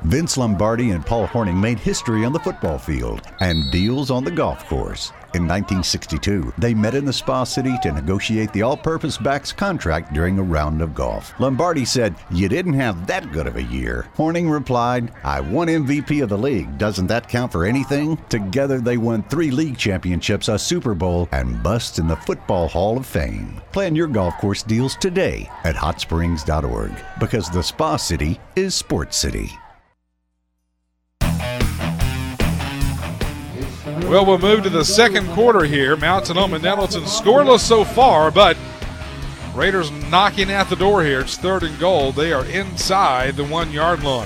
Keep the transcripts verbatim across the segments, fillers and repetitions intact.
Vince Lombardi and Paul Horning made history on the football field and deals on the golf course. In nineteen sixty-two, they met in the Spa City to negotiate the all-purpose backs contract during a round of golf. Lombardi said, "You didn't have that good of a year." Horning replied, "I won M V P of the league. Doesn't that count for anything?" Together, they won three league championships, a Super Bowl, and busts in the Football Hall of Fame. Plan your golf course deals today at hot springs dot org, because the Spa City is Sports City. Well, we'll move to the second quarter here. Mount Sonoma Nettleton scoreless so far, but Raiders knocking at the door here. It's third and goal. They are inside the one-yard line.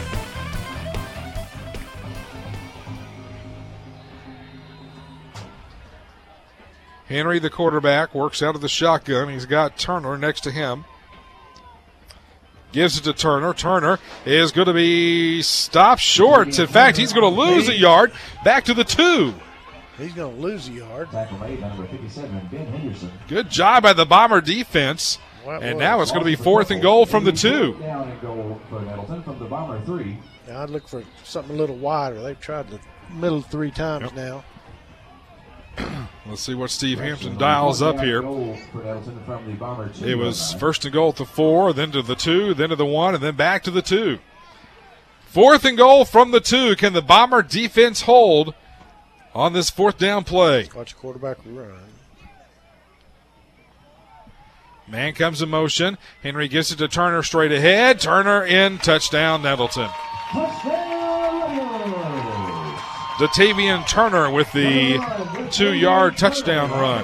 Henry, the quarterback, works out of the shotgun. He's got Turner next to him. Gives it to Turner. Turner is going to be stopped short. In fact, he's going to lose a yard. Back to the two. He's going to lose a yard. Good job by the Bomber defense. What and was now it's going to be fourth and goal from the two. Yeah, I'd look for something a little wider. They've tried the middle three times Yep. now. Let's see what Steve Hampton dials up here. It was first and goal at the four, then to the two, then to the one, and then back to the two. Fourth and goal from the two. Can the Bomber defense hold on this fourth down play? Watch the quarterback run. Man comes in motion. Henry gives it to Turner straight ahead. Turner in, touchdown Nettleton. Datavian Turner with the two-yard touchdown run.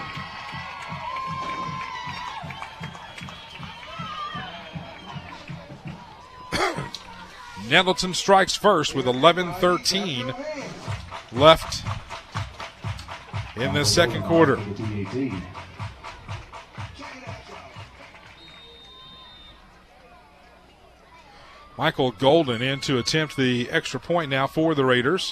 Nettleton strikes first with eleven thirteen left in this second quarter. Michael Golden in to attempt the extra point now for the Raiders.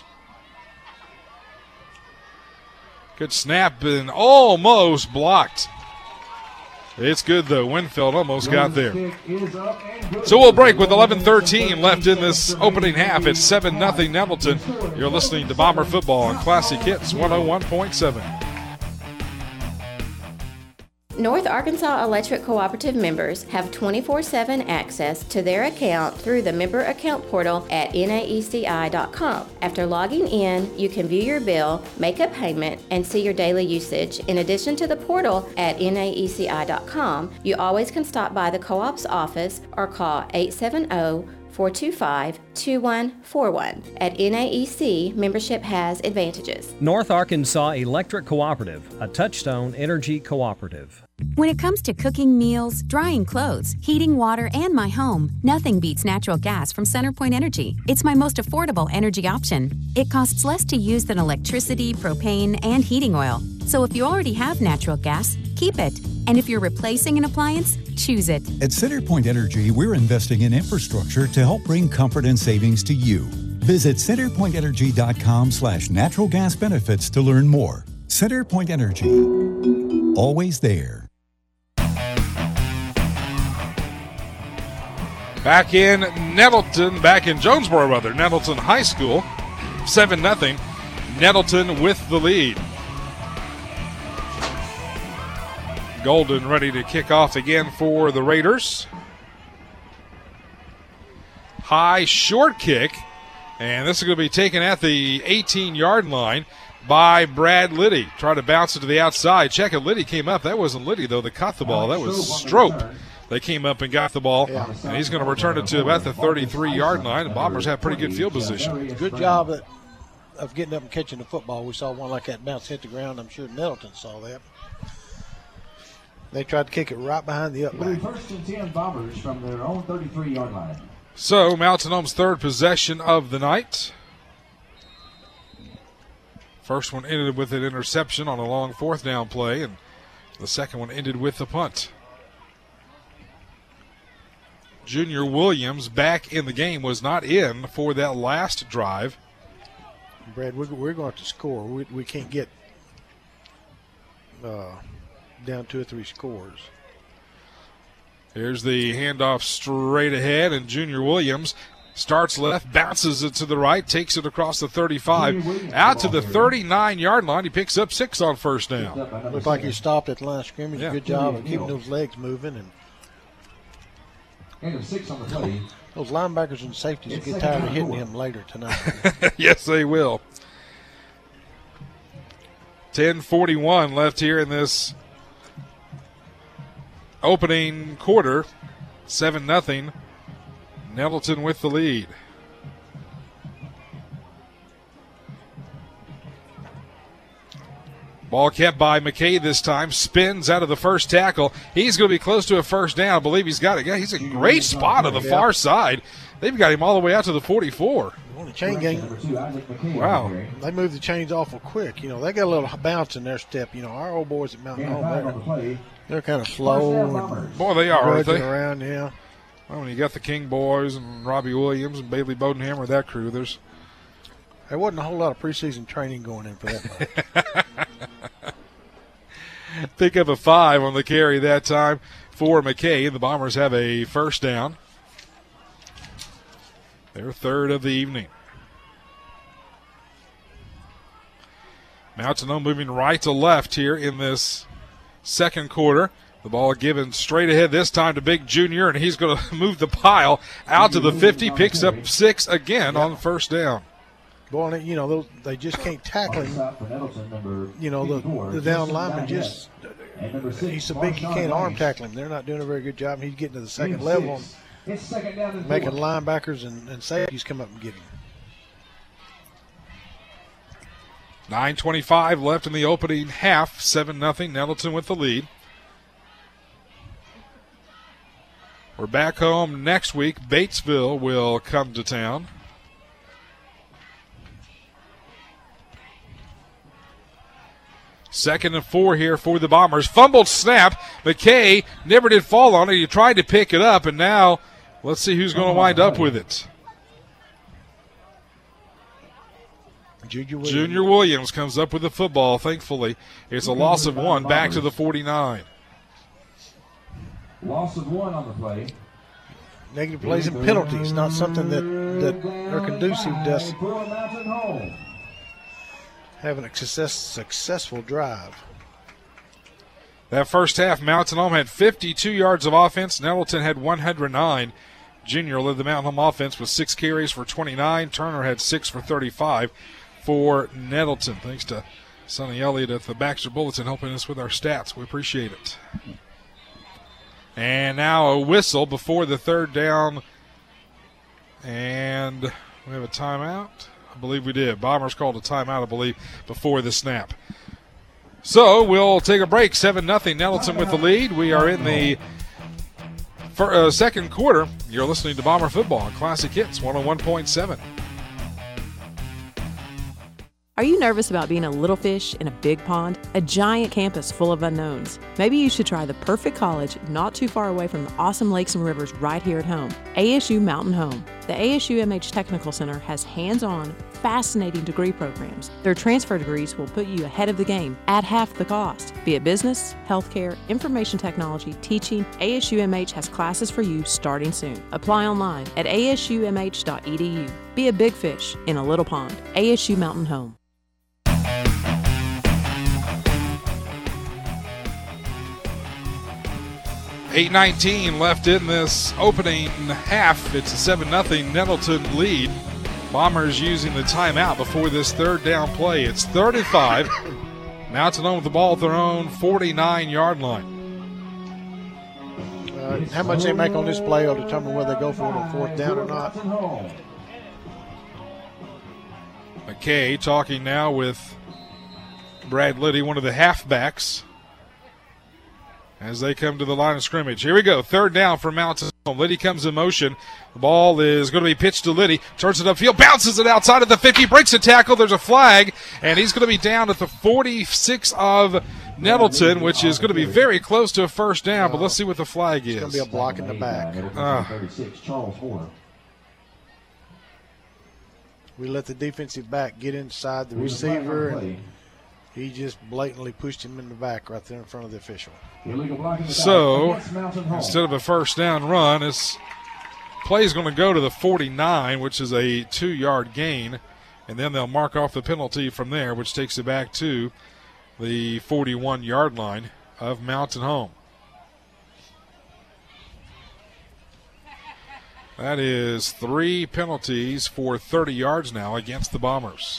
Good snap and almost blocked. It's good though. Winfield almost got there. So we'll break with eleven thirteen left in this opening half. It's seven nothing Nettleton. You're listening to Bomber Football on Classic Hits one oh one point seven. North Arkansas Electric Cooperative members have twenty-four seven access to their account through the member account portal at N A E C I dot com. After logging in, you can view your bill, make a payment, and see your daily usage. In addition to the portal at N A E C I dot com, you always can stop by the co-op's office or call eight seven zero, four two five, two one four one. At N A E C, membership has advantages. North Arkansas Electric Cooperative, a Touchstone Energy cooperative. When it comes to cooking meals, drying clothes, heating water, and my home, nothing beats natural gas from CenterPoint Energy. It's my most affordable energy option. It costs less to use than electricity, propane, and heating oil. So if you already have natural gas, keep it. And if you're replacing an appliance, choose it. At CenterPoint Energy, we're investing in infrastructure to help bring comfort and savings to you. Visit centerpoint energy dot com slash natural gas benefits to learn more. CenterPoint Energy, always there. Back in Nettleton, back in Jonesboro, rather, Nettleton High School, seven nothing. Nettleton with the lead. Golden ready to kick off again for the Raiders. High short kick, and this is going to be taken at the eighteen-yard line by Brad Liddy. Try to bounce it to the outside. Check it, Liddy came up. That wasn't Liddy, though, that caught the ball. That was Strope. They came up and got the ball, yeah. And he's going to return it to about the thirty-three-yard line. The Bombers have pretty good field position. Good job at, of getting up and catching the football. We saw one like that bounce hit the ground. I'm sure Nettleton saw that. They tried to kick it right behind the upback. First and ten Bombers from their own thirty-three-yard line. So, Mount Sonoma's third possession of the night. First one ended with an interception on a long fourth down play, and the second one ended with a punt. Junior Williams back in the game, was not in for that last drive. Brad, we're, we're going to have to score. We, we can't get uh, down two or three scores. Here's the handoff straight ahead, and Junior Williams Starts left, bounces it to the right, takes it across the thirty-five, out to the thirty-nine-yard line. He picks up six on first down. Looks like he stopped at the line of scrimmage. Yeah. Good job of keeping those legs moving. And And six on the play. those linebackers and safeties will get tired of hitting him later tonight. Yes, they will. ten forty-one left here in this opening quarter. seven nothing. Nettleton with the lead. Ball kept by McKay this time. Spins out of the first tackle. He's going to be close to a first down. I believe he's got it. Yeah, he's a great spot on the far side. They've got him all the way out to the forty-four. On the chain gang, Wow. they move the chains awful quick. You know, they got a little bounce in their step. You know, our old boys at Mountain Home, they're, they're kind of slow and Boy, they are, aren't grudging they? around, yeah. Well, when you got the King boys and Robbie Williams and Bailey Bodenhammer, that crew, there's There wasn't a whole lot of preseason training going in for that. pick up a five on the carry that time for McKay. The Bombers have a first down. Their third of the evening. Mountain moving right to left here in this second quarter. The ball given straight ahead this time to Big Junior, and he's going to move the pile out to the fifty, picks up six again on first down. Boy, you know, those, they just can't tackle him. You know, the, the down lineman just, he's so big you can't arm tackle him. They're not doing a very good job. He's getting to the second level and making linebackers and, and safeties come up and get him. nine twenty-five left in the opening half, seven nothing. Nettleton with the lead. We're back home next week. Batesville will come to town. Second and four here for the Bombers. Fumbled snap. McKay never did fall on it. He tried to pick it up, and now let's see who's going to wind up with it. Junior Williams. Junior Williams comes up with the football, thankfully. It's a loss of one, back to the forty-nine. Loss of one on the play. Negative plays and penalties, not something that, that are conducive to us having a success, successful drive. That first half, Mountain Home had fifty-two yards of offense. Nettleton had one hundred nine. Junior led the Mountain Home offense with six carries for twenty-nine. Turner had six for thirty-five for Nettleton. Thanks to Sonny Elliott at the Baxter Bulletin helping us with our stats. We appreciate it. And now a whistle before the third down. And we have a timeout. I believe we did. Bombers called a timeout, I believe, before the snap. So we'll take a break. seven nothing. Nettleton with the lead. We are in the for, uh, second quarter. You're listening to Bomber Football on Classic Hits one oh one point seven. Are you nervous about being a little fish in a big pond? A giant campus full of unknowns? Maybe you should try the perfect college not too far away from the awesome lakes and rivers right here at home. A S U Mountain Home. The A S U M H Technical Center has hands-on, fascinating degree programs. Their transfer degrees will put you ahead of the game at half the cost. Be it business, healthcare, information technology, teaching, A S U M H has classes for you starting soon. Apply online at a s u m h dot e d u. Be a big fish in a little pond. A S U Mountain Home. eight nineteen left in this opening half. It's a seven nothing Nettleton lead. Bombers using the timeout before this third down play. It's thirty-five. Mountain Home with the ball at their own forty-nine-yard line. Uh, how much they make on this play will determine whether they go for it on fourth down or not. McKay talking now with Brad Liddy, one of the halfbacks, as they come to the line of scrimmage. Here we go. Third down for Mountain Home. Liddy comes in motion. The ball is going to be pitched to Liddy. Turns it upfield. Bounces it outside of the fifty. Breaks a tackle. There's a flag. And he's going to be down at the forty-six of Nettleton, which is going to be very close to a first down. But let's see what the flag is. It's going to be a block in the back. Uh, we let the defensive back get inside the receiver, and he just blatantly pushed him in the back right there in front of the official. So, instead of a first down run, it's Play is going to go to the forty-nine, which is a two-yard gain, and then they'll mark off the penalty from there, which takes it back to the forty-one-yard line of Mountain Home. That is three penalties for thirty yards now against the Bombers.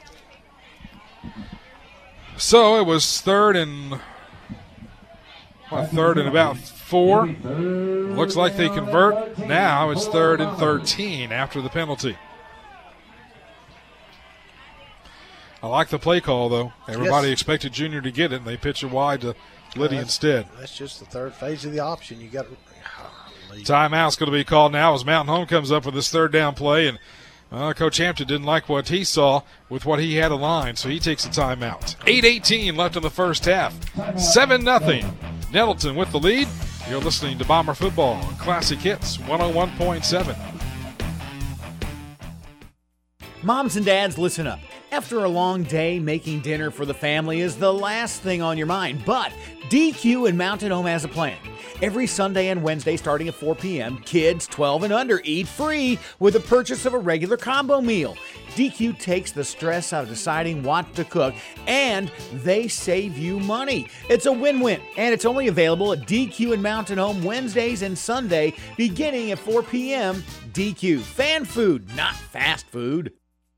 So it was third and what, third and about four. Looks like they convert. Now it's third and thirteen after the penalty. I like the play call, though. Everybody yes. expected Junior to get it, and they pitch it wide to Liddy uh, instead. That's just the third phase of the option. You got. Timeout's going to be called now as Mountain Home comes up with this third down play, and uh, Coach Hampton didn't like what he saw with what he had aligned, so he takes a timeout. eight eighteen left in the first half. seven nothing. Nettleton with the lead. You're listening to Bomber Football on Classic Hits one oh one point seven. Moms and dads, listen up. After a long day, making dinner for the family is the last thing on your mind, but D Q and Mountain Home has a plan. Every Sunday and Wednesday starting at four p.m., kids twelve and under eat free with the purchase of a regular combo meal. D Q takes the stress out of deciding what to cook, and they save you money. It's a win-win, and it's only available at D Q and Mountain Home Wednesdays and Sunday beginning at four p.m. D Q, fan food, not fast food.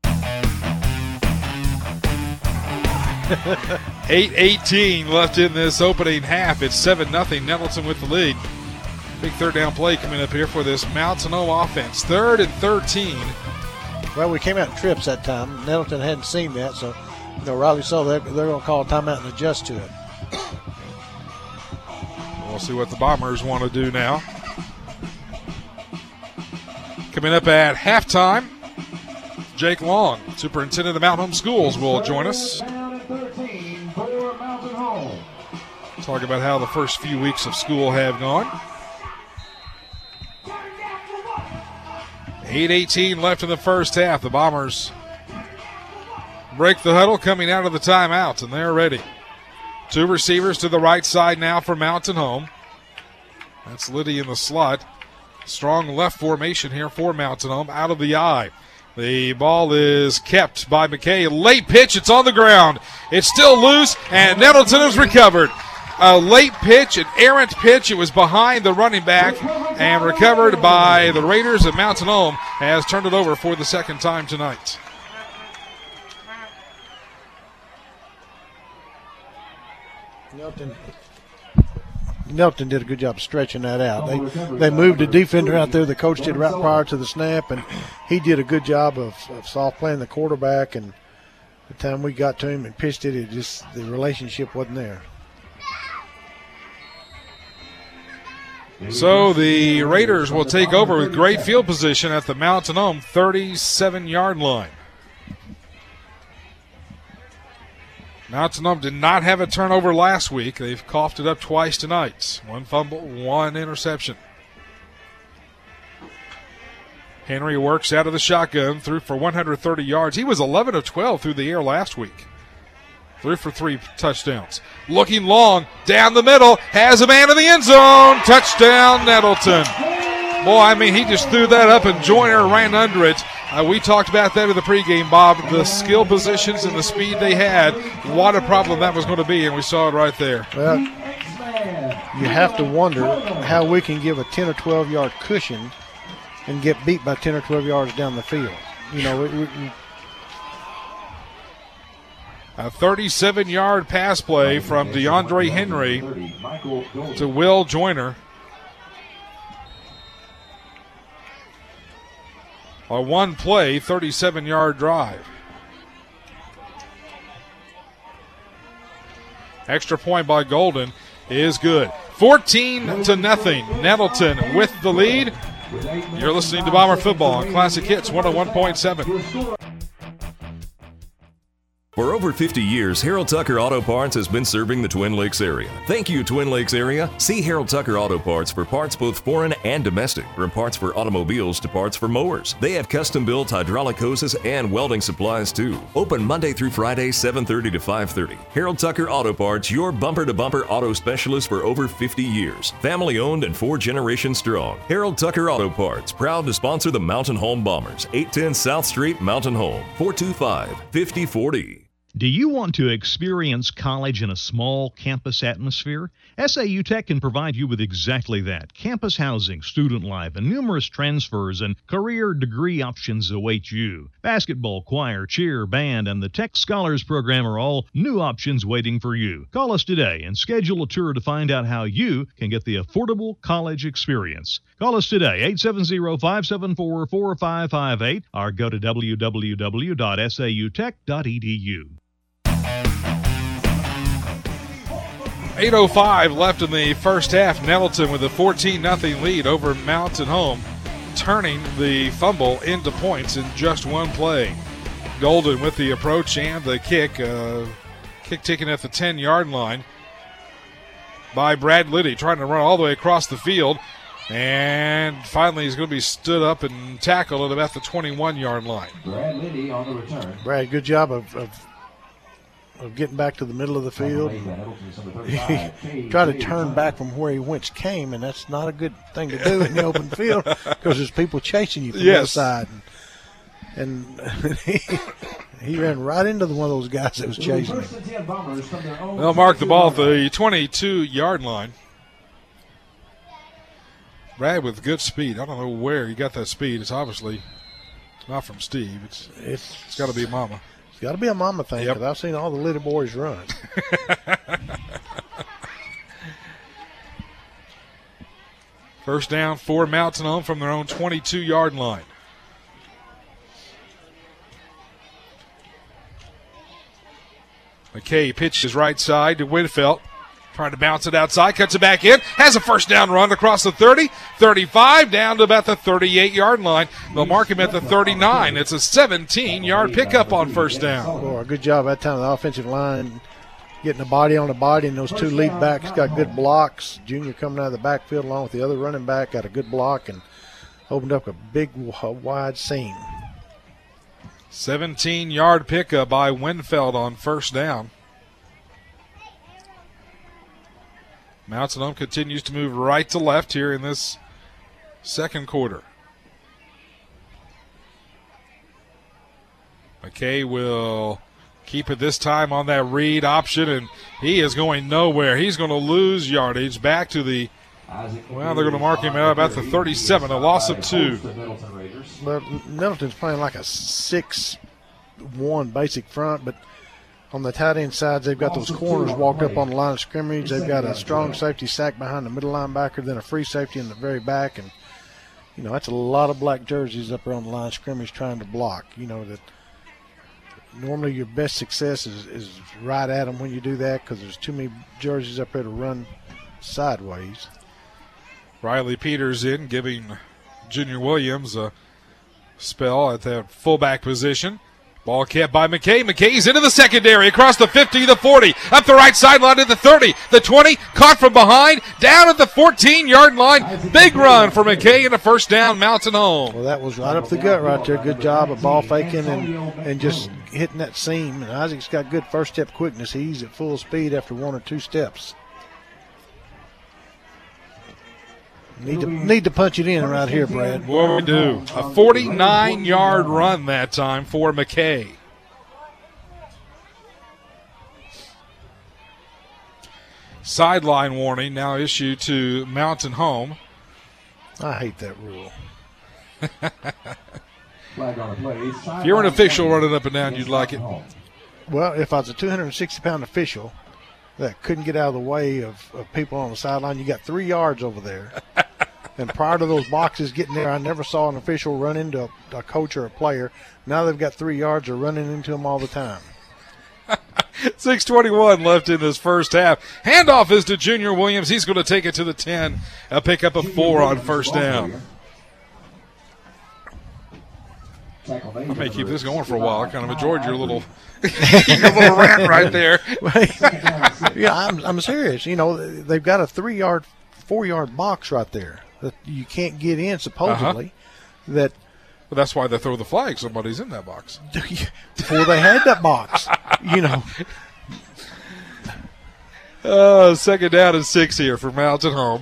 eight eighteen left in this opening half. It's seven nothing. Nettleton with the lead. Big third down play coming up here for this Mountain Home offense. Third and thirteen. Well, we came out in trips that time. Nettleton hadn't seen that, so you know, Riley saw they're, they're going to call a timeout and adjust to it. We'll see what the Bombers want to do now. Coming up at halftime, Jake Long, superintendent of Mountain Home Schools, will join us. Talk about how the first few weeks of school have gone. eight eighteen left in the first half. The Bombers break the huddle coming out of the timeout, and they're ready. Two receivers to the right side now for Mountain Home. That's Liddy in the slot. Strong left formation here for Mountain Home out of the eye. The ball is kept by McKay. Late pitch. It's on the ground. It's still loose, and Nettleton has recovered. A late pitch, an errant pitch. It was behind the running back and recovered by the Raiders, and Mountain Home has turned it over for the second time tonight. Nettleton, Nettleton did a good job stretching that out. They they moved a defender out there. The coach did right prior to the snap, and he did a good job of, of soft playing the quarterback. And the time we got to him and pitched it, it just the relationship wasn't there. So the Raiders will take over with great field position at the Mountain Home thirty-seven-yard line. Mountain Home did not have a turnover last week. They've coughed it up twice tonight. One fumble, one interception. Henry works out of the shotgun, threw for one hundred thirty yards. He was eleven of twelve through the air last week. Three for three touchdowns. Looking long, down the middle, has a man in the end zone. Touchdown, Nettleton. Boy, I mean, he just threw that up, and Joyner ran under it. Uh, we talked about that in the pregame, Bob. The skill positions and the speed they had, what a problem that was going to be, and we saw it right there. Well, you have to wonder how we can give a ten or twelve-yard cushion and get beat by ten or twelve yards down the field. You know, we, we, a thirty-seven-yard pass play from DeAndre Henry to Will Joyner. A one-play, thirty-seven-yard drive. Extra point by Golden is good. fourteen to nothing. Nettleton with the lead. You're listening to Bomber Football on Classic Hits one oh one point seven. For over fifty years, Harold Tucker Auto Parts has been serving the Twin Lakes area. Thank you, Twin Lakes area. See Harold Tucker Auto Parts for parts both foreign and domestic, from parts for automobiles to parts for mowers. They have custom-built hydraulic hoses and welding supplies too. Open Monday through Friday, seven thirty to five thirty. Harold Tucker Auto Parts, your bumper-to-bumper auto specialist for over fifty years. Family-owned and four generations strong. Harold Tucker Auto Parts, proud to sponsor the Mountain Home Bombers. eight ten South Street, Mountain Home, four two five, five zero four zero. Do you want to experience college in a small campus atmosphere? S A U Tech can provide you with exactly that. Campus housing, student life, and numerous transfers and career degree options await you. Basketball, choir, cheer, band, and the Tech Scholars Program are all new options waiting for you. Call us today and schedule a tour to find out how you can get the affordable college experience. Call us today, eight seven zero, five seven four, four five five eight, or go to w w w dot s a u tech dot e d u. eight oh five left in the first half. Nettleton with a fourteen nothing lead over Mountain Home, turning the fumble into points in just one play. Golden with the approach and the kick. Uh, kick taken at the ten-yard line by Brad Liddy, trying to run all the way across the field. And finally he's going to be stood up and tackled at about the twenty-one-yard line. Brad Liddy on the return. Brad, good job of, of of getting back to the middle of the field. He tried to turn back from where he whence came, and that's not a good thing to do in the open field because there's people chasing you from yes. the other side. And, and he, he ran right into the, one of those guys that was chasing him. They'll mark the ball at the twenty-two-yard line. Brad with good speed. I don't know where he got that speed. It's obviously not from Steve. It's It's, it's got to be Mama. It's got to be a mama thing because Yep. I've seen all the little boys run. First down for Mountain Home from their own twenty-two-yard line. McKay pitches right side to Winfeld. Trying to bounce it outside, cuts it back in, has a first down run across the thirty, thirty-five, down to about the thirty-eight-yard line. They'll mark him at the thirty-nine. It's a seventeen-yard pickup on first down. Oh, good job that time. The offensive line getting the body on the body, and those two lead backs got good blocks. Junior coming out of the backfield along with the other running back got a good block and opened up a big wide seam. seventeen-yard pickup by Winfeld on first down. Mountain Home continues to move right to left here in this second quarter. McKay will keep it this time on that read option, and he is going nowhere. He's going to lose yardage back to the, well, they're going to mark him out about the thirty-seven, a loss of two. But Middleton's playing like a six one basic front, but on the tight end sides, they've got those corners walked up on the line of scrimmage. They've got a strong safety sack behind the middle linebacker, then a free safety in the very back. And, you know, that's a lot of black jerseys up there on the line of scrimmage trying to block. You know, that normally your best success is, is right at them when you do that because there's too many jerseys up there to run sideways. Riley Peters in, giving Junior Williams a spell at that fullback position. Ball kept by McKay. McKay's into the secondary, across the fifty, the forty, up the right sideline to the thirty, the twenty, caught from behind, down at the fourteen-yard line. Big run for McKay and a first down, Mountain Home. Well, that was right up the gut right there. Good job of ball faking and, and just hitting that seam. And Isaac's got good first-step quickness. He's at full speed after one or two steps. Need to need to punch it in right here, Brad. What we do? A forty-nine-yard run that time for McKay. Sideline warning now issued to Mountain Home. I hate that rule. If you're an official running up and down, you'd like it. Well, if I was a two hundred sixty pound official that couldn't get out of the way of, of people on the sideline, you got three yards over there. And prior to those boxes getting there, I never saw an official run into a, a coach or a player. Now they've got three yards, they're running into them all the time. six twenty-one left in this first half. Handoff is to Junior Williams. He's going to take it to the ten. A pickup of four on first down. I may keep this going for a while. I kind of enjoyed your little, your little rant right there. Yeah, I'm, I'm serious. You know, they've got a three-yard, four-yard box right there that you can't get in, supposedly. Uh-huh. That. Well, that's why they throw the flag. Somebody's in that box. Before they had that box, you know. Uh, second down and six here for Mountain Home.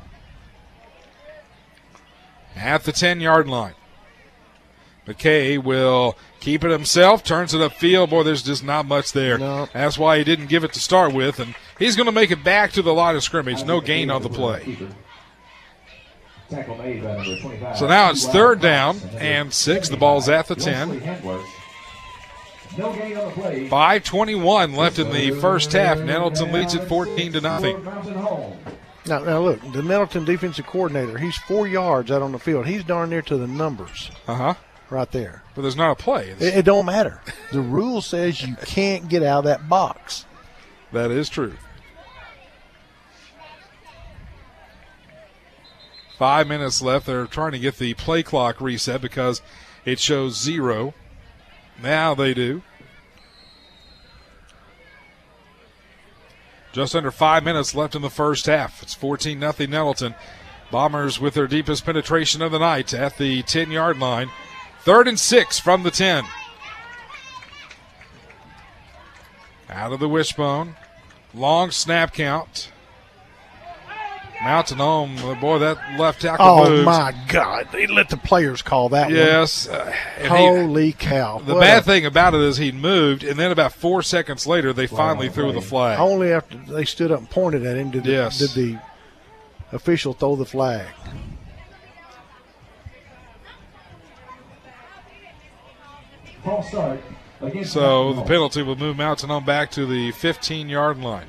At the ten-yard line. McKay will keep it himself, turns it upfield. Boy, there's just not much there. No. That's why he didn't give it to start with, and he's going to make it back to the line of scrimmage. No gain on the play. So now it's third down and six. The ball's at the ten. five twenty-one left in the first half. Nettleton leads it fourteen to nothing. Now, now look, the Nettleton defensive coordinator, he's four yards out on the field. He's darn near to the numbers. Uh-huh. Right there. But there's not a play. It, it don't matter. The rule says you can't get out of that box. That is true. Five minutes left. They're trying to get the play clock reset because it shows zero. Now they do. Just under five minutes left in the first half. It's fourteen nothing Nettleton. Bombers with their deepest penetration of the night at the ten-yard line. Third and six from the ten. Out of the wishbone. Long snap count. Mountain Home, boy, that left tackle oh, moves. Oh, my God. They let the players call that yes. one. Yes. Uh, Holy he, cow. The what bad a, thing about it is he moved, and then about four seconds later, they finally threw the flag. Only after they stood up and pointed at him did, yes. the, did the official throw the flag. So the penalty will move Mountain Home back to the fifteen-yard line.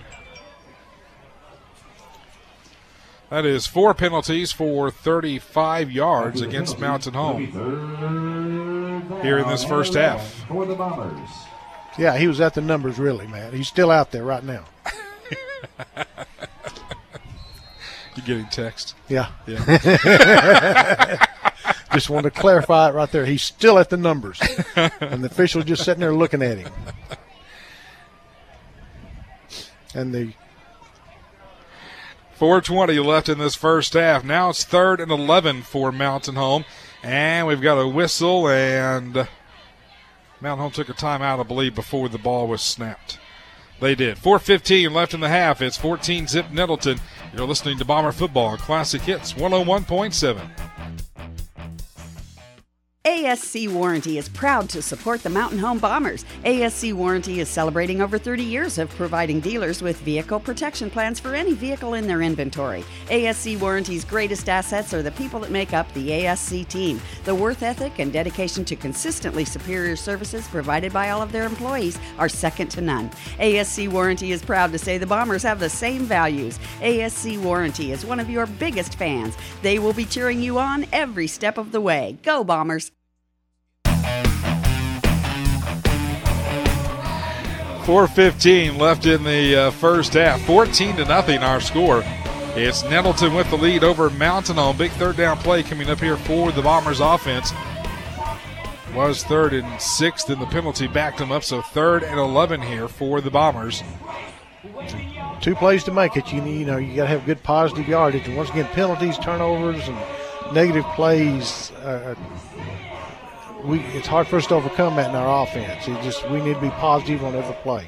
That is four penalties for thirty-five yards against Mountain Home here in this first half. For the Bombers. Yeah, he was at the numbers, really, man. He's still out there right now. You getting text? Yeah. Yeah. Just wanted to clarify it right there. He's still at the numbers. And the official just sitting there looking at him. And the four twenty left in this first half. Now it's third and eleven for Mountain Home. And we've got a whistle, and Mountain Home took a timeout, I believe, before the ball was snapped. They did. four fifteen left in the half. It's fourteen zip Nettleton. You're listening to Bomber Football on Classic Hits one oh one point seven. A S C Warranty is proud to support the Mountain Home Bombers. A S C Warranty is celebrating over thirty years of providing dealers with vehicle protection plans for any vehicle in their inventory. A S C Warranty's greatest assets are the people that make up the A S C team. The worth ethic and dedication to consistently superior services provided by all of their employees are second to none. A S C Warranty is proud to say the Bombers have the same values. A S C Warranty is one of your biggest fans. They will be cheering you on every step of the way. Go Bombers! four fifteen left in the uh, first half. fourteen to nothing our score. It's Nettleton with the lead over Mountain Home. Big third down play coming up here for the Bombers offense. Was third and sixth, and the penalty backed them up, so third and eleven here for the Bombers. Two plays to make it. You need, you know, you got to have good positive yardage. And once again, penalties, turnovers, and negative plays. Uh, We, it's hard for us to overcome that in our offense. It just we need to be positive on every play.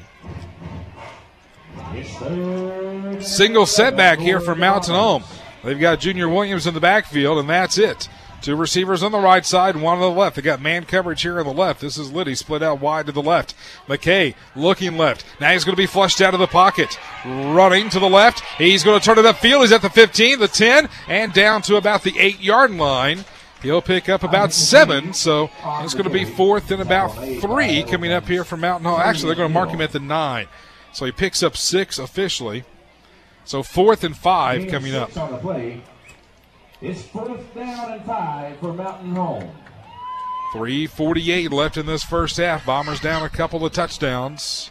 Single setback here for Mountain Home. They've got Junior Williams in the backfield, and that's it. Two receivers on the right side, one on the left. They got man coverage here on the left. This is Liddy split out wide to the left. McKay looking left. Now he's going to be flushed out of the pocket. Running to the left. He's going to turn it upfield. He's at the fifteen, the ten, and down to about the eight-yard line. He'll pick up about seven, so it's going to be fourth and about three coming up here from Mountain Home. Actually, they're going to mark him at the nine. So he picks up six officially. So fourth and five coming up. It's fourth down and five for Mountain Home. three forty-eight left in this first half. Bombers down a couple of touchdowns.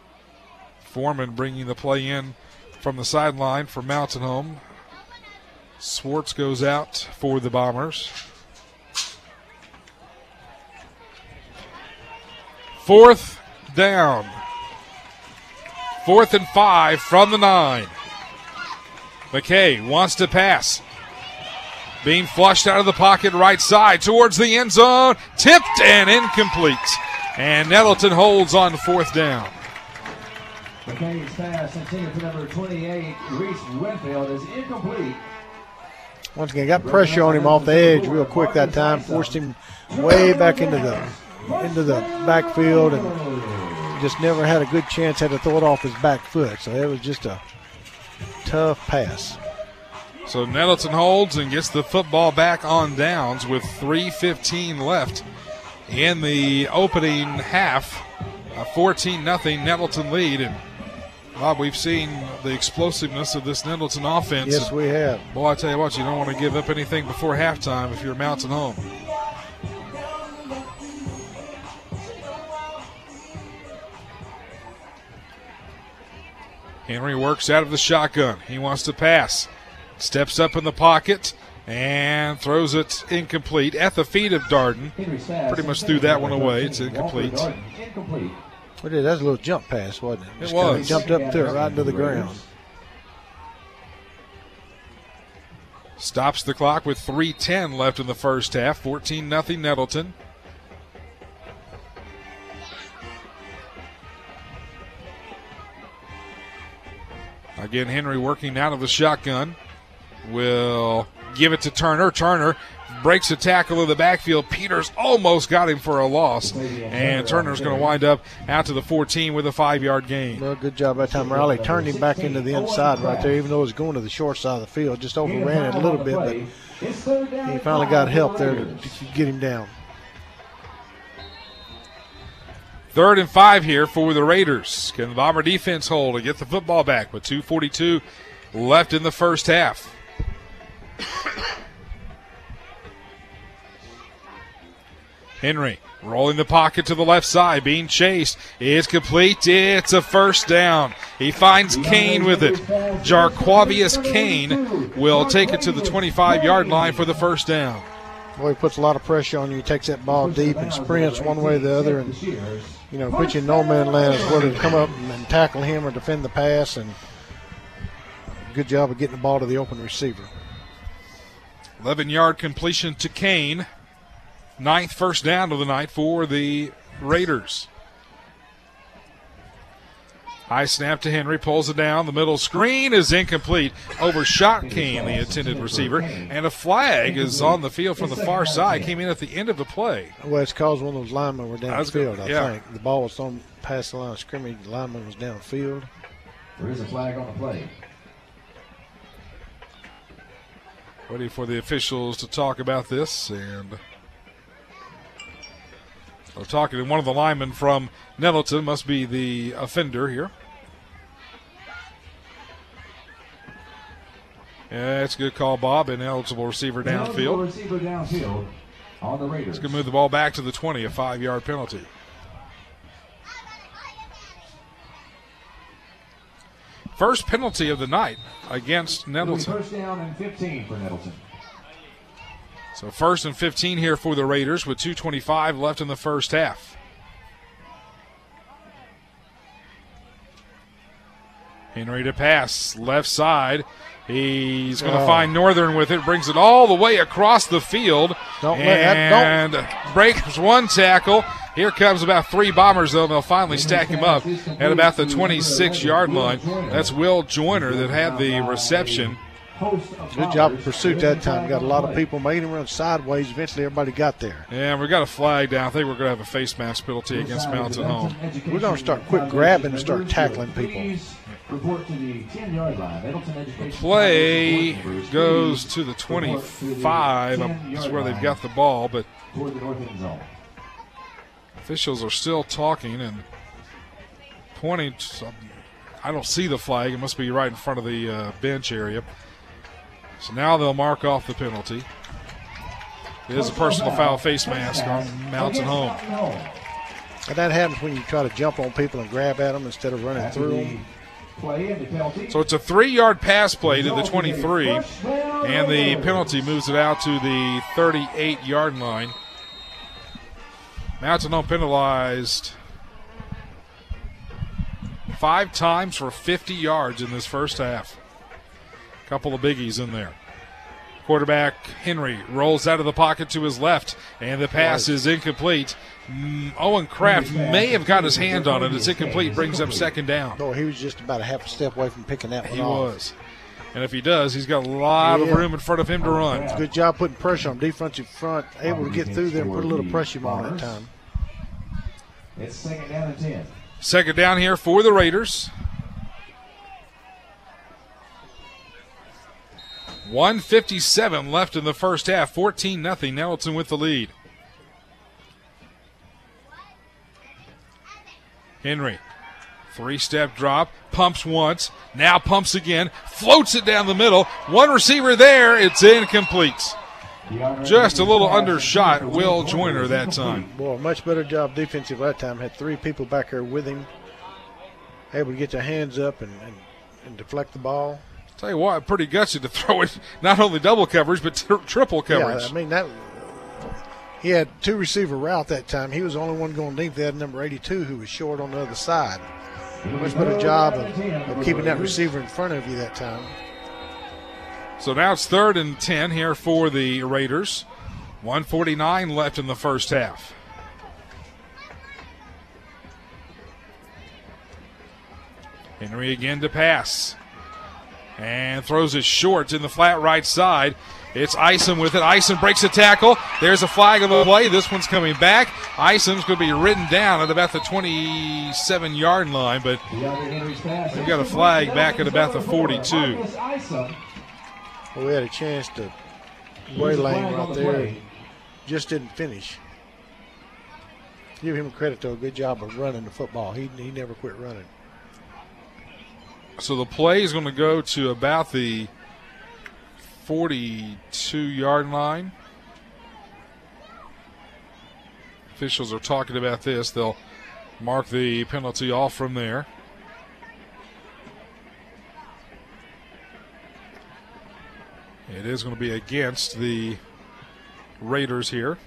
Foreman bringing the play in from the sideline for Mountain Home. Swartz goes out for the Bombers. Fourth down. Fourth and five from the nine. McKay wants to pass. Being flushed out of the pocket right side towards the end zone. Tipped and incomplete. And Nettleton holds on fourth down. McKay's pass intended for number twenty-eight, Reese Winfield, is incomplete. Once again, got pressure on him off the edge real quick that time. Forced him way back into the into the backfield and just never had a good chance. Had to throw it off his back foot. So it was just a tough pass. So Nettleton holds and gets the football back on downs with three fifteen left in the opening half. A fourteen nothing Nettleton lead. And Bob, we've seen the explosiveness of this Nettleton offense. Yes, we have. Boy, I tell you what, you don't want to give up anything before halftime if you're Mountain Home. Henry works out of the shotgun. He wants to pass. Steps up in the pocket and throws it incomplete at the feet of Darden. Pretty much threw that one away. It's incomplete. What did that was a little jump pass, wasn't it? It was. He jumped up there right into the ground. Stops the clock with three ten left in the first half. fourteen nothing Nettleton. Again, Henry working out of the shotgun. Will give it to Turner. Turner breaks a tackle in the backfield. Peters almost got him for a loss. And Turner's going to wind up out to the fourteen with a five-yard gain. Well, good job by the time Riley turned him back into the inside right there, even though it was going to the short side of the field. Just overran it a little bit, but he finally got help there to get him down. Third and five here for the Raiders. Can the Bomber defense hold and get the football back with two forty-two left in the first half? Henry rolling the pocket to the left side, being chased. It's complete. It's a first down. He finds Kane with it. Jarquavius Kane will take it to the twenty-five-yard line for the first down. Boy, he puts a lot of pressure on you. He takes that ball deep and sprints one way or the other, and you know, puts you in no man land is whether to come up and tackle him or defend the pass. And good job of getting the ball to the open receiver. eleven-yard completion to Kane. Ninth first down of the night for the Raiders. High snap to Henry, pulls it down. The middle screen is incomplete. Overshot Kane, the intended receiver. And a flag is on the field from the far side. Came in at the end of the play. Well, it's because one of those linemen were downfield, I yeah. think. The ball was thrown past the line of scrimmage. The lineman was downfield. There is a flag on the play. Ready for the officials to talk about this. And we're talking to one of the linemen from Nettleton, must be the offender here. Yeah, it's a good call, Bob. Ineligible receiver downfield. Receiver downfield on the Raiders. It's going to move the ball back to the twenty, a five-yard penalty. First penalty of the night against Nettleton. First down and fifteen for Nettleton. So first and fifteen here for the Raiders with two twenty-five left in the first half. Henry to pass, left side. He's going to oh. find Northern with it, brings it all the way across the field. Don't and let that, don't. breaks one tackle. Here comes about three Bombers, though, and they'll finally stack him up at about the twenty-six-yard line. That's Will Joyner that had the reception. Good job of pursuit that time. Got a lot of people making him run sideways. Eventually, everybody got there. Yeah, we got a flag down. I think we're going to have a face mask penalty against Mountain Home. We're going to start quick grabbing and start tackling people. Report to the ten-yard line. The play goes to the twenty-five. That's where they've got the ball, but officials are still talking and pointing. To, I don't see the flag. It must be right in front of the uh, bench area. So now they'll mark off the penalty. It is a personal foul face mask on Mountain Home. And that happens when you try to jump on people and grab at them instead of running through them. play and the penalty. So it's a three-yard pass play to the twenty-three, and the penalty moves it out to the thirty-eight-yard line. Mountain Home penalized five times for fifty yards in this first half. Couple of biggies in there. Quarterback Henry rolls out of the pocket to his left, and the pass is incomplete. Mm, Owen Kraft may have got his hand on it. It's incomplete, brings up second down. No, he was just about a half a step away from picking that one He off. was. And if he does, he's got a lot Yeah. of room in front of him to run. Good job putting pressure on defensive front, able to get through there and put a little pressure on that time. It's second down and ten. Second down here for the Raiders. one fifty-seven left in the first half. fourteen nothing. Nelson with the lead. Henry. Three-step drop. Pumps once. Now pumps again. Floats it down the middle. One receiver there. It's incomplete. Just a little undershot Will Joyner that time. Boy, much better job defensive that time. Had three people back there with him, able to get their hands up and, and, and deflect the ball. Tell you what, pretty gutsy to throw it, not only double coverage, but tri- triple coverage. Yeah, I mean, that he had two receiver route that time. He was the only one going deep. They had number eighty-two who was short on the other side. Much better job of, of keeping that receiver in front of you that time. So now it's third and ten here for the Raiders. one forty-nine left in the first half. Henry again to pass. And throws it short in the flat right side. It's Isom with it. Isom breaks a tackle. There's a flag on the play. This one's coming back. Isom's going to be written down at about the twenty-seven-yard line, but we've got a flag back at about the forty-two. Well, we had a chance to waylay him right there. And just didn't finish. Give him credit, though. Good job of running the football. He, he never quit running. So the play is going to go to about the forty-two-yard line. Officials are talking about this. They'll mark the penalty off from there. It is going to be against the Raiders here.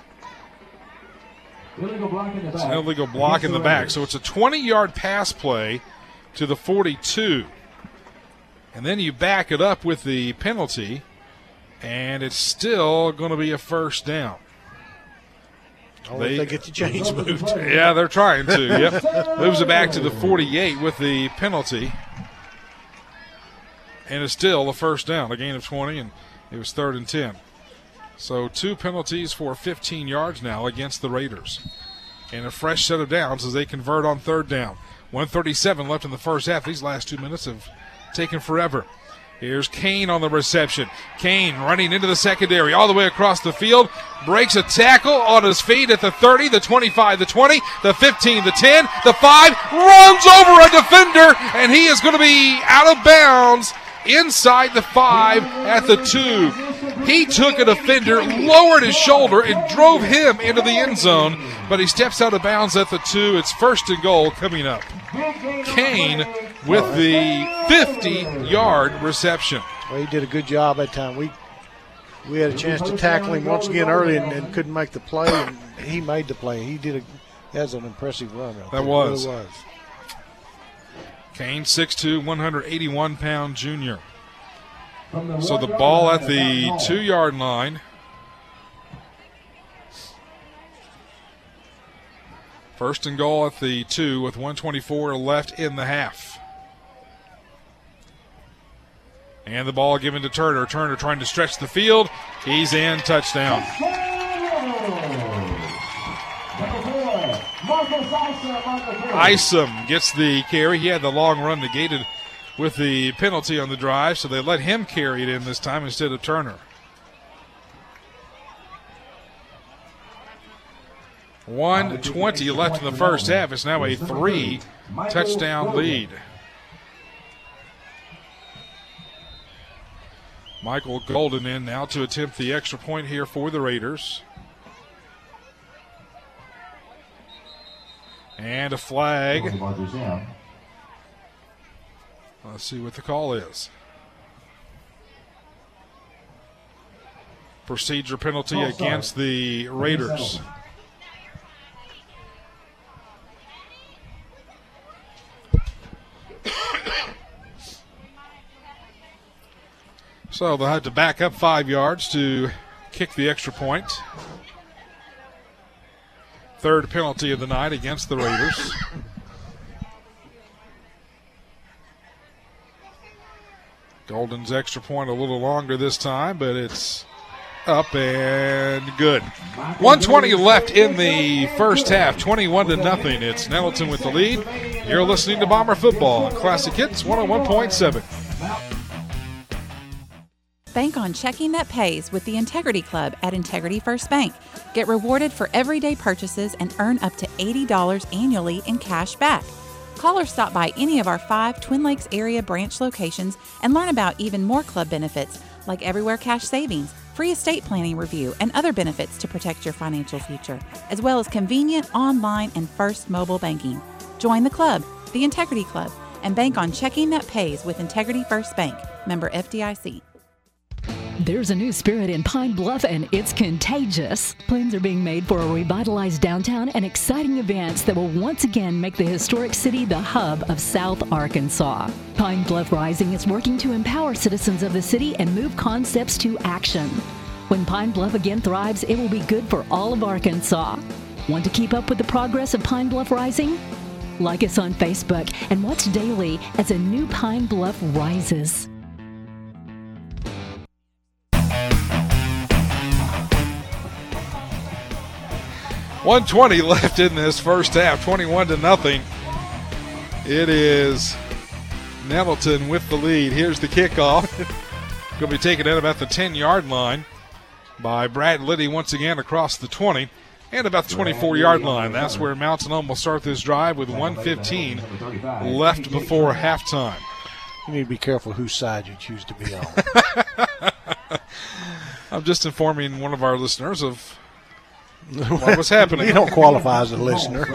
Illegal block in the back. It's an illegal block in the back. So it's a twenty-yard pass play to the forty-two. And then you back it up with the penalty, and it's still going to be a first down. Oh, they, they get the chains moved. Yeah, they're trying to. Yep. Moves it back to the forty-eight with the penalty. And it's still a first down, a gain of twenty, and it was third and ten. So two penalties for fifteen yards now against the Raiders. And a fresh set of downs as they convert on third down. one thirty-seven left in the first half. These last two minutes have taken forever. Here's Kane on the reception. Kane running into the secondary all the way across the field. Breaks a tackle on his feet at the thirty, the twenty-five, the twenty, the fifteen, the ten, the five. Runs over a defender, and he is going to be out of bounds inside the five at the two. He took a defender, lowered his shoulder, and drove him into the end zone, but he steps out of bounds at the two. It's first and goal coming up. Kane with the fifty-yard reception. Well, he did a good job that time. We we had a chance to tackle him once again early and, and couldn't make the play, and he made the play. He did a he has an impressive run. Right that there. was. It really was. Kane, six two, one eighty-one pound junior. So the ball at the two-yard line. First and goal at the two with one twenty-four left in the half. And the ball given to Turner. Turner trying to stretch the field. He's in. Touchdown. Isom gets the carry. He had the long run negated with the penalty on the drive, so they let him carry it in this time instead of Turner. one twenty left in the first half. It's now a three touchdown lead. Michael Golden in now to attempt the extra point here for the Raiders. And a flag. Let's see what the call is. Procedure penalty oh, against the Raiders. So they'll have to back up five yards to kick the extra point. Third penalty of the night against the Raiders. Golden's extra point a little longer this time, but it's up and good. one twenty left in the first half, twenty-one to nothing. It's Nettleton with the lead. You're listening to Bomber Football on Classic Hits one oh one point seven. Bank on checking that pays with the Integrity Club at Integrity First Bank. Get rewarded for everyday purchases and earn up to eighty dollars annually in cash back. Call or stop by any of our five Twin Lakes area branch locations and learn about even more club benefits like Everywhere Cash Savings, free estate planning review, and other benefits to protect your financial future, as well as convenient online and First mobile banking. Join the club, the Integrity Club, and bank on checking that pays with Integrity First Bank. Member F D I C. There's a new spirit in Pine Bluff, and it's contagious. Plans are being made for a revitalized downtown and exciting events that will once again make the historic city the hub of South Arkansas. Pine Bluff Rising is working to empower citizens of the city and move concepts to action. When Pine Bluff again thrives, it will be good for all of Arkansas. Want to keep up with the progress of Pine Bluff Rising? Like us on Facebook and watch daily as a new Pine Bluff rises. one twenty left in this first half, twenty-one to nothing. It is Nettleton with the lead. Here's the kickoff. Going to be taken in about the ten-yard line by Brad Liddy once again across the twenty and about the twenty-four-yard line. That's where Mountain Home will start this drive with one fifteen left before halftime. You need to be careful whose side you choose to be on. I'm just informing one of our listeners of what was happening. You don't qualify as a listener.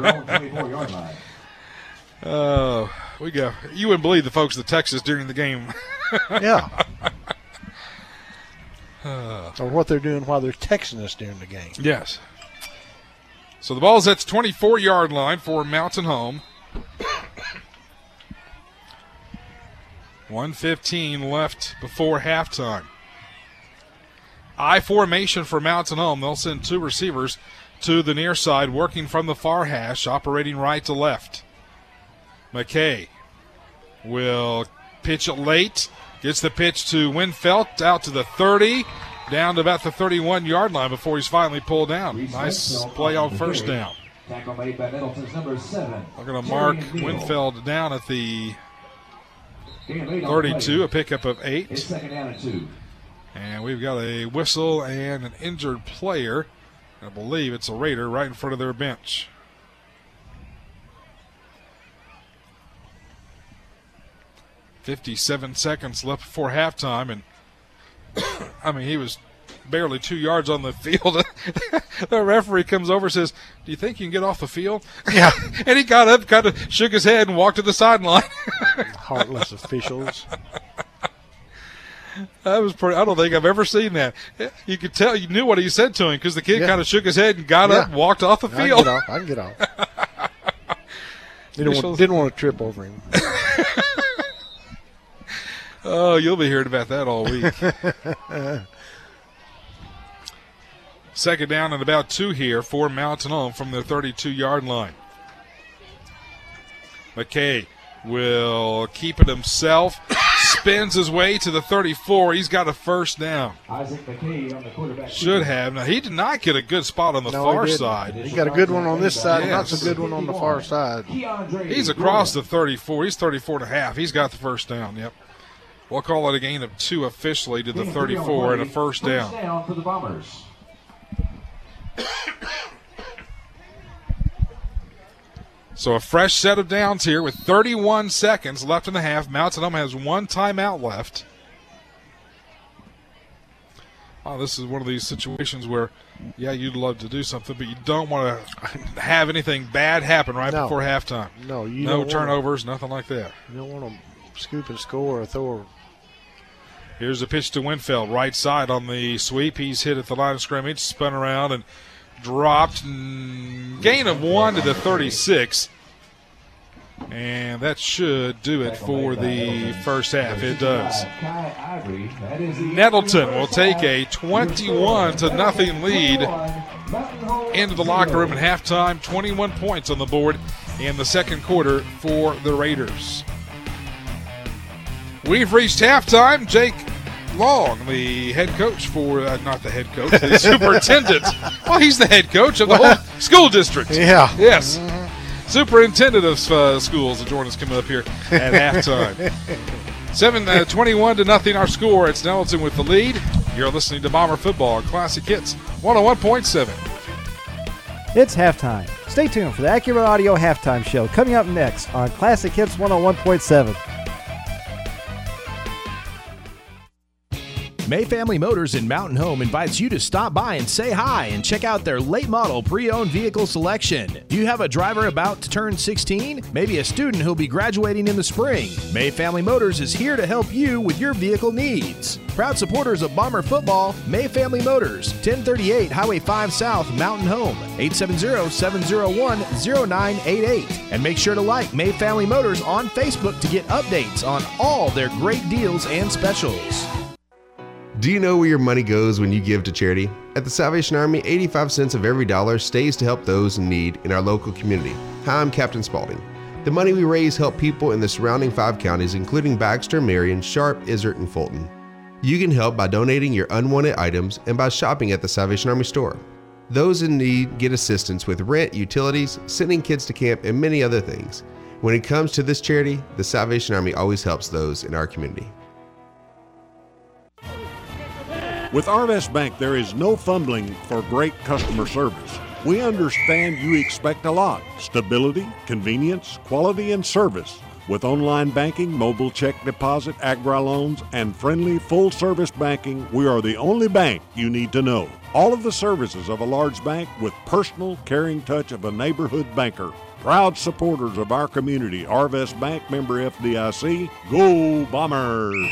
uh, we go. You wouldn't believe the folks that text us during the game. Yeah. Uh, or what they're doing while they're texting us during the game. Yes. So the ball's at the twenty-four-yard line for Mountain Home. one fifteen left before halftime. I formation for Mountain Home. They'll send two receivers to the near side, working from the far hash, operating right to left. McKay will pitch it late. Gets the pitch to Winfelt out to the thirty, down to about the thirty-one-yard line before he's finally pulled down. Nice play on first down. Tackle made by Middleton's number seven. We're going to mark Winfeld down at the thirty-two, a pickup of eight. It's second down and two. And we've got a whistle and an injured player. I believe it's a Raider right in front of their bench. fifty-seven seconds left before halftime, and I mean, he was barely two yards on the field. The referee comes over and says, "Do you think you can get off the field?" Yeah. And he got up, kind of shook his head, and walked to the sideline. Heartless officials. That was pretty. I don't think I've ever seen that. You could tell you knew what he said to him because the kid yeah. kind of shook his head and got yeah. up and walked off the field. I can get off. I can get off. didn't, want, didn't want to trip over him. Oh, you'll be hearing about that all week. Second down and about two here for Mountain Home from their thirty-two-yard line. McKay will keep it himself. Spins his way to the thirty-four. He's got a first down. Isaac McKay on the quarterback. Should have. Now, he did not get a good spot on the no, far he side. He got a good one on this side, yes. not so good one on the far side. He's across the thirty-four. He's thirty-four and a half. He's got the first down, yep. We'll call it a gain of two officially to the thirty-four and a first down. First down for the Bombers. So a fresh set of downs here with thirty-one seconds left in the half. Mountain Home has one timeout left. Oh, this is one of these situations where, yeah, you'd love to do something, but you don't want to have anything bad happen right no. before halftime. No, you no don't turnovers, wanna, nothing like that. You don't want to scoop and score or throw a Here's a pitch to Winfield, right side on the sweep. He's hit at the line of scrimmage, spun around and dropped. Gain of one to the thirty-six. And that should do it for the first half. It does. Nettleton will take a twenty-one to nothing lead into the locker room at halftime. twenty-one points on the board in the second quarter for the Raiders. We've reached halftime. Jake Long, the head coach for, uh, not the head coach, the superintendent. Well, he's the head coach of the whole school district. Yeah. Yes. Superintendent of uh, schools of Jordan's coming up here at halftime. Seven uh, twenty-one to nothing our score. It's Nettleton with the lead. You're listening to Bomber Football on Classic Hits one oh one point seven. It's halftime. Stay tuned for the Accurate Audio Halftime Show coming up next on Classic Hits one oh one point seven. May Family Motors in Mountain Home invites you to stop by and say hi and check out their late model pre-owned vehicle selection. Do you have a driver about to turn sixteen? Maybe a student who'll be graduating in the spring? May Family Motors is here to help you with your vehicle needs. Proud supporters of Bomber Football, May Family Motors, ten thirty-eight Highway five South, Mountain Home, eight seven zero, seven zero one, zero nine eight eight. And make sure to like May Family Motors on Facebook to get updates on all their great deals and specials. Do you know where your money goes when you give to charity? At the Salvation Army, eighty-five cents of every dollar stays to help those in need in our local community. Hi, I'm Captain Spaulding. The money we raise help people in the surrounding five counties, including Baxter, Marion, Sharp, Izzard, and Fulton. You can help by donating your unwanted items and by shopping at the Salvation Army store. Those in need get assistance with rent, utilities, sending kids to camp, and many other things. When it comes to this charity, the Salvation Army always helps those in our community. With Arvest Bank, there is no fumbling for great customer service. We understand you expect a lot: stability, convenience, quality, and service. With online banking, mobile check deposit, Agra loans, and friendly full-service banking, we are the only bank you need to know. All of the services of a large bank with personal, caring touch of a neighborhood banker. Proud supporters of our community, Arvest Bank, member F D I C. Go Bombers!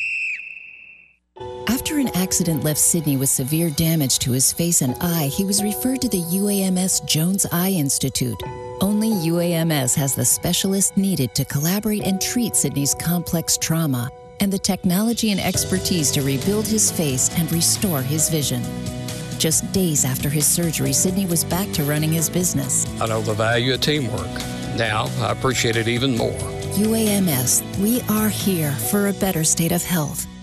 After an accident left Sidney with severe damage to his face and eye, he was referred to the U A M S Jones Eye Institute. Only U A M S has the specialists needed to collaborate and treat Sidney's complex trauma, and the technology and expertise to rebuild his face and restore his vision. Just days after his surgery, Sidney was back to running his business. I know the value of teamwork. Now I appreciate it even more. U A M S, we are here for a better state of health.